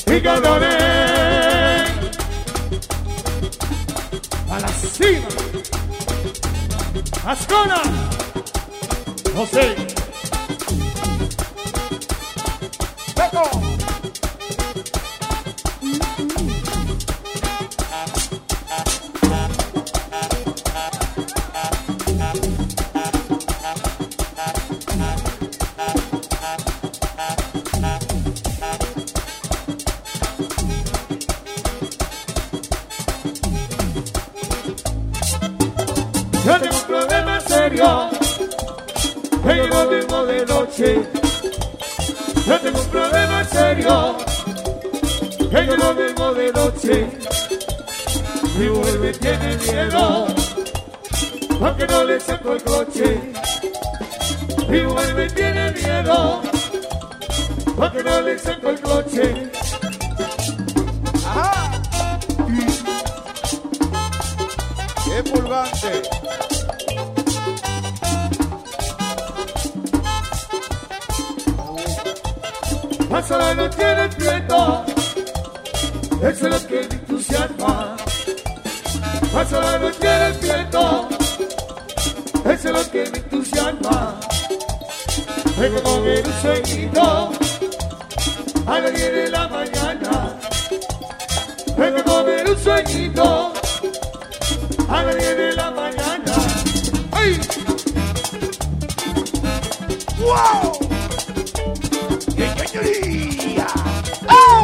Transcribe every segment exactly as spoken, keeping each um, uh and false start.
picadores a la cima. Ascona, José. Beco. Yo tengo un problema serio, que yo no duermo de noche. Yo tengo un problema serio, que yo no duermo de noche. Mi mujer me tiene miedo, porque no le saco el coche. Mi mujer me tiene miedo, porque no le saco el coche. Ajá. ¡Qué pulgante! Pasa la noche despierto, eso es lo que me entusiasma. Pasa la noche despierto, eso es lo que me entusiasma. Vengo a comer un sueñito a las diez de la mañana. Vengo a comer un sueñito a las diez de la mañana. ¡Ay! ¡Wow! ¡Oh!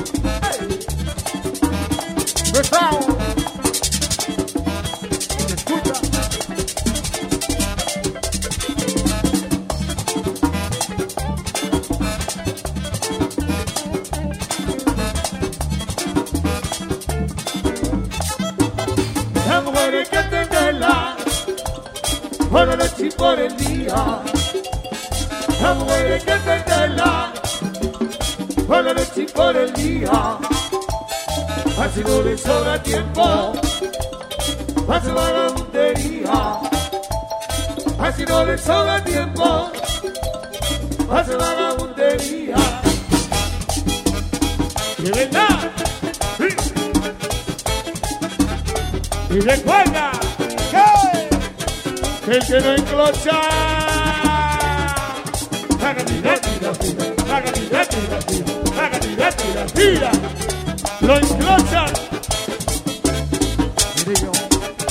¡Besao! ¿Se escucha? La mujer hay que atenderla por la noche y por el día. La mujer hay que atenderla por la noche y por el día. Así no le sobra tiempo para su vagabundería. Así no le sobra tiempo para su vagabundería. ¡De verdad! Sí. Y recuerda que el que no enclocha haga tira, tira, tira, haga tira, tira, tira, haga tira, tira, tira. Lo enclochan. Mire yo.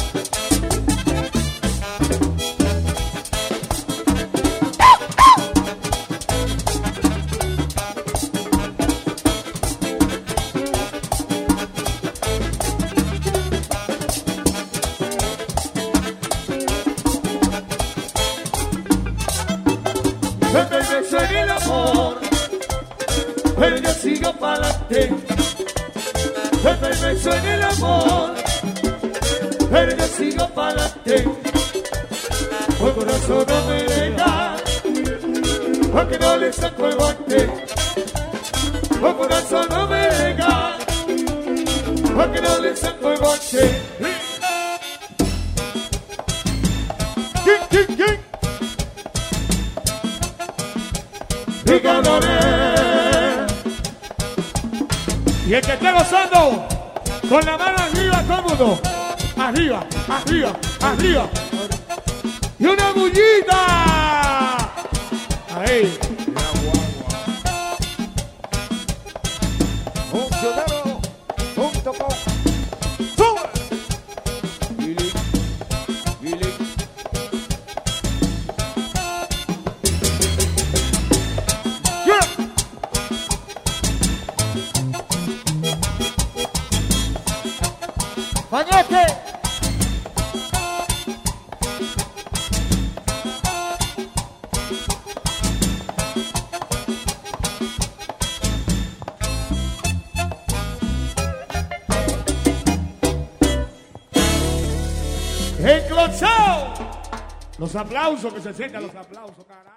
Siempre me suena el amor, pero yo sigo para adelante. Siempre me suena el amor, pero yo sigo para adelante. Por corazón no me deja, porque no le saco el guante. Por corazón no me deja, porque no le saco el guante. ¿Quién, quién, quién? Picadores. Y el que esté gozando, con la mano arriba, todo el mundo. Arriba, arriba, arriba. Y una bullita. Ahí. Funcionero punto com. ¡Sube! Billy, Billy. Yeah. ¡Pañete! ¡Enclochao! Los aplausos, que se sientan los aplausos, carajo.